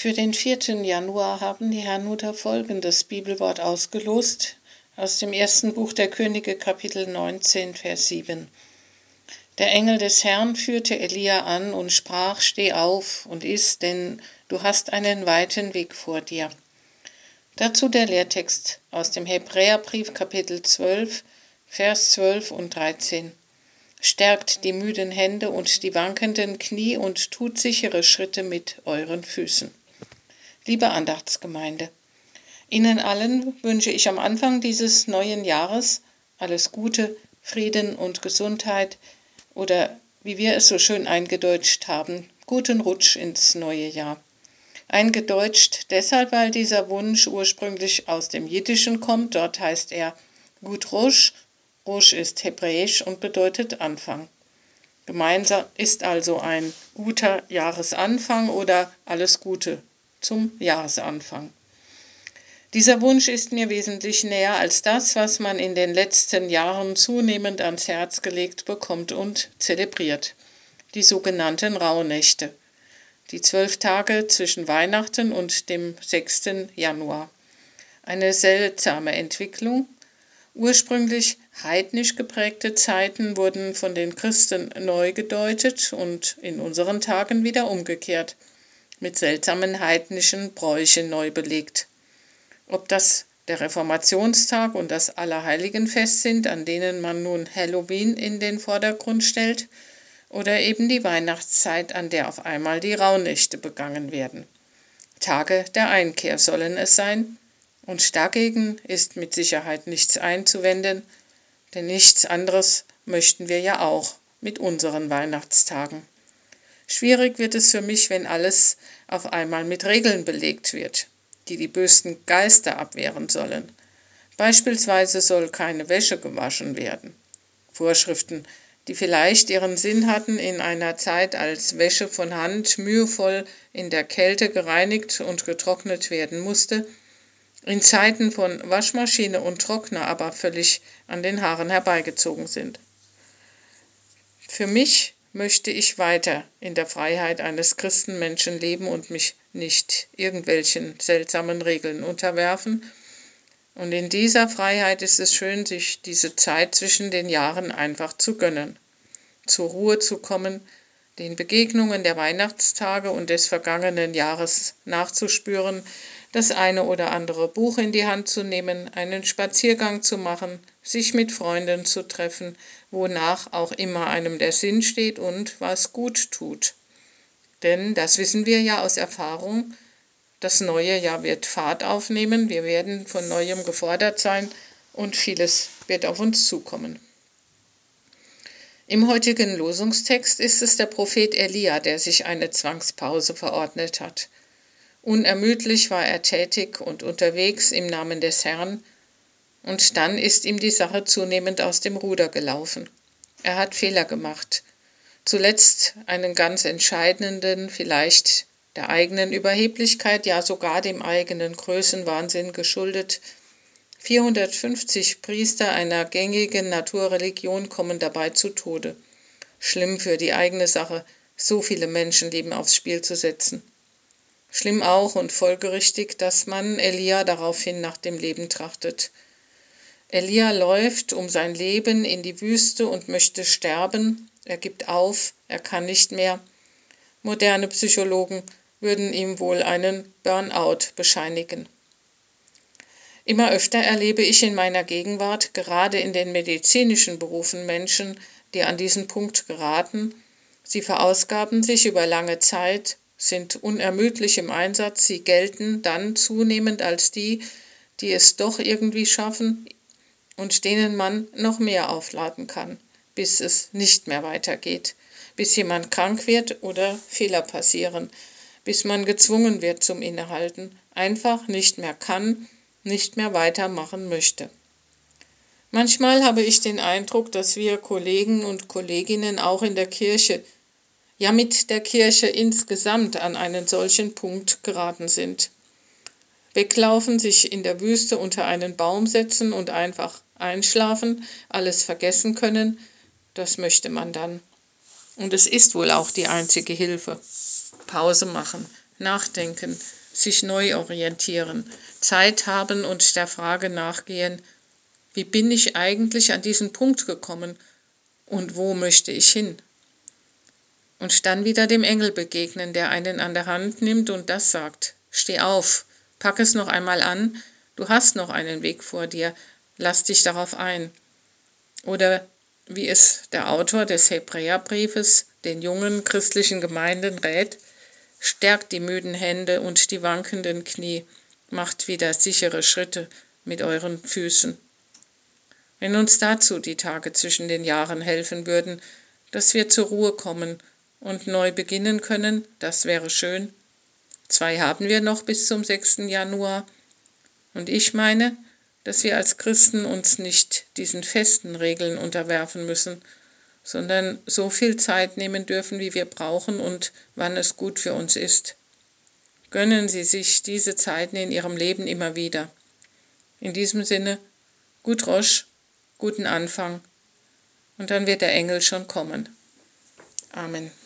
Für den 4. Januar haben die Herrnhuter folgendes Bibelwort ausgelost aus dem 1. Buch der Könige, Kapitel 19, Vers 7. Der Engel des Herrn führte Elia an und sprach: Steh auf und iss, denn du hast einen weiten Weg vor dir. Dazu der Lehrtext aus dem Hebräerbrief, Kapitel 12, Vers 12 und 13. Stärkt die müden Hände und die wankenden Knie und tut sichere Schritte mit euren Füßen. Liebe Andachtsgemeinde, Ihnen allen wünsche ich am Anfang dieses neuen Jahres alles Gute, Frieden und Gesundheit oder, wie wir es so schön eingedeutscht haben, guten Rutsch ins neue Jahr. Eingedeutscht deshalb, weil dieser Wunsch ursprünglich aus dem Jiddischen kommt. Dort heißt er Gut Rosh. Rosh ist hebräisch und bedeutet Anfang. Gemeinsam ist also ein guter Jahresanfang oder alles Gute zum Jahresanfang. Dieser Wunsch ist mir wesentlich näher als das, was man in den letzten Jahren zunehmend ans Herz gelegt bekommt und zelebriert. Die sogenannten Rauhnächte. Die 12 Tage zwischen Weihnachten und dem 6. Januar. Eine seltsame Entwicklung. Ursprünglich heidnisch geprägte Zeiten wurden von den Christen neu gedeutet und in unseren Tagen wieder umgekehrt, mit seltsamen heidnischen Bräuchen neu belegt. Ob das der Reformationstag und das Allerheiligenfest sind, an denen man nun Halloween in den Vordergrund stellt, oder eben die Weihnachtszeit, an der auf einmal die Rauhnächte begangen werden. Tage der Einkehr sollen es sein, und dagegen ist mit Sicherheit nichts einzuwenden, denn nichts anderes möchten wir ja auch mit unseren Weihnachtstagen. Schwierig wird es für mich, wenn alles auf einmal mit Regeln belegt wird, die die bösen Geister abwehren sollen. Beispielsweise soll keine Wäsche gewaschen werden. Vorschriften, die vielleicht ihren Sinn hatten in einer Zeit, als Wäsche von Hand mühevoll in der Kälte gereinigt und getrocknet werden musste, in Zeiten von Waschmaschine und Trockner aber völlig an den Haaren herbeigezogen sind. Für mich möchte ich weiter in der Freiheit eines Christenmenschen leben und mich nicht irgendwelchen seltsamen Regeln unterwerfen. Und in dieser Freiheit ist es schön, sich diese Zeit zwischen den Jahren einfach zu gönnen, zur Ruhe zu kommen, den Begegnungen der Weihnachtstage und des vergangenen Jahres nachzuspüren, das eine oder andere Buch in die Hand zu nehmen, einen Spaziergang zu machen, sich mit Freunden zu treffen, wonach auch immer einem der Sinn steht und was gut tut. Denn das wissen wir ja aus Erfahrung, das neue Jahr wird Fahrt aufnehmen, wir werden von Neuem gefordert sein und vieles wird auf uns zukommen. Im heutigen Losungstext ist es der Prophet Elia, der sich eine Zwangspause verordnet hat. Unermüdlich war er tätig und unterwegs im Namen des Herrn, und dann ist ihm die Sache zunehmend aus dem Ruder gelaufen. Er hat Fehler gemacht, zuletzt einen ganz entscheidenden, vielleicht der eigenen Überheblichkeit, ja sogar dem eigenen Größenwahnsinn geschuldet. 450 Priester einer gängigen Naturreligion kommen dabei zu Tode. Schlimm für die eigene Sache, so viele Menschenleben aufs Spiel zu setzen. Schlimm auch und folgerichtig, dass man Elia daraufhin nach dem Leben trachtet. Elia läuft um sein Leben in die Wüste und möchte sterben. Er gibt auf, er kann nicht mehr. Moderne Psychologen würden ihm wohl einen Burnout bescheinigen. Immer öfter erlebe ich in meiner Gegenwart, gerade in den medizinischen Berufen, Menschen, die an diesen Punkt geraten. Sie verausgaben sich über lange Zeit, sind unermüdlich im Einsatz, sie gelten dann zunehmend als die, die es doch irgendwie schaffen und denen man noch mehr aufladen kann, bis es nicht mehr weitergeht, bis jemand krank wird oder Fehler passieren, bis man gezwungen wird zum Innehalten, einfach nicht mehr kann, nicht mehr weitermachen möchte. Manchmal habe ich den Eindruck, dass wir Kollegen und Kolleginnen auch in der Kirche, ja mit der Kirche insgesamt an einen solchen Punkt geraten sind. Weglaufen, sich in der Wüste unter einen Baum setzen und einfach einschlafen, alles vergessen können, das möchte man dann. Und es ist wohl auch die einzige Hilfe. Pause machen, nachdenken, sich neu orientieren, Zeit haben und der Frage nachgehen, wie bin ich eigentlich an diesen Punkt gekommen und wo möchte ich hin? Und dann wieder dem Engel begegnen, der einen an der Hand nimmt und das sagt, steh auf, pack es noch einmal an, du hast noch einen Weg vor dir, lass dich darauf ein. Oder wie es der Autor des Hebräerbriefes den jungen christlichen Gemeinden rät, stärkt die müden Hände und die wankenden Knie, macht wieder sichere Schritte mit euren Füßen. Wenn uns dazu die Tage zwischen den Jahren helfen würden, dass wir zur Ruhe kommen und neu beginnen können, das wäre schön. 2 haben wir noch bis zum 6. Januar. Und ich meine, dass wir als Christen uns nicht diesen festen Regeln unterwerfen müssen, sondern so viel Zeit nehmen dürfen, wie wir brauchen und wann es gut für uns ist. Gönnen Sie sich diese Zeiten in Ihrem Leben immer wieder. In diesem Sinne, gut Rosch, guten Anfang, und dann wird der Engel schon kommen. Amen.